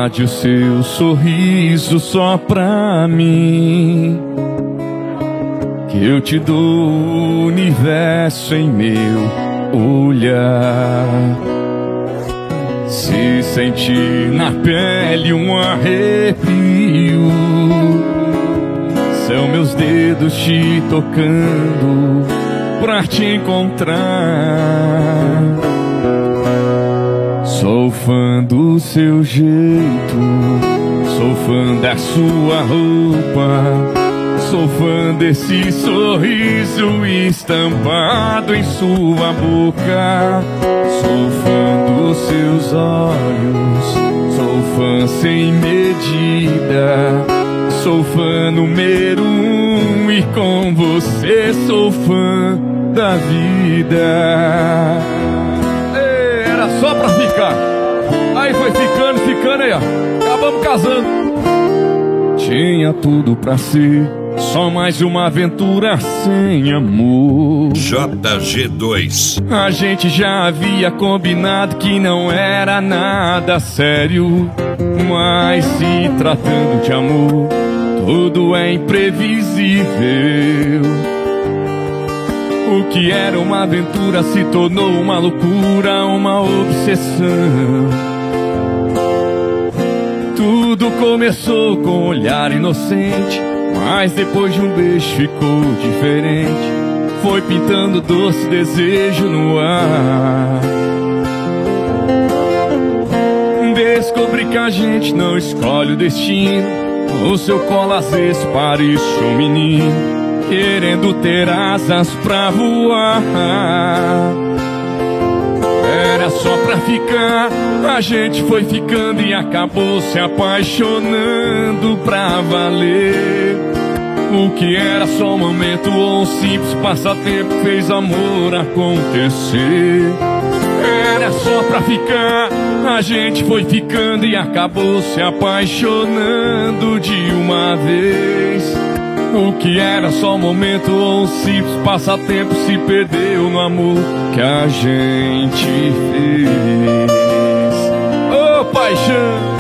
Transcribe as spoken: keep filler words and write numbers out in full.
guarde o seu sorriso só pra mim, que eu te dou o universo em meu olhar. Se sentir na pele um arrepio, são meus dedos te tocando pra te encontrar. Sou fã do seu jeito, sou fã da sua roupa, sou fã desse sorriso estampado em sua boca. Sou fã dos seus olhos, sou fã sem medida, sou fã número um e com você sou fã da vida. Ei, era só pra ficar, aí foi ficando, ficando aí ó, acabamos casando. Tinha tudo pra ser só mais uma aventura sem amor. J G dois. A gente já havia combinado que não era nada sério, mas se tratando de amor, tudo é imprevisível. O que era uma aventura se tornou uma loucura, uma obsessão. Tudo começou com um olhar inocente, mas depois de um beijo ficou diferente. Foi pintando doce desejo no ar. Descobri que a gente não escolhe o destino. O seu colo às vezes parece um menino querendo ter asas pra voar. Era só pra ficar, a gente foi ficando e acabou se apaixonando pra valer. O que era só um momento ou um simples passatempo fez amor acontecer. Era só pra ficar, a gente foi ficando e acabou se apaixonando de uma vez. O que era só um momento ou um simples passatempo se perdeu no amor que a gente fez. Ô, paixão!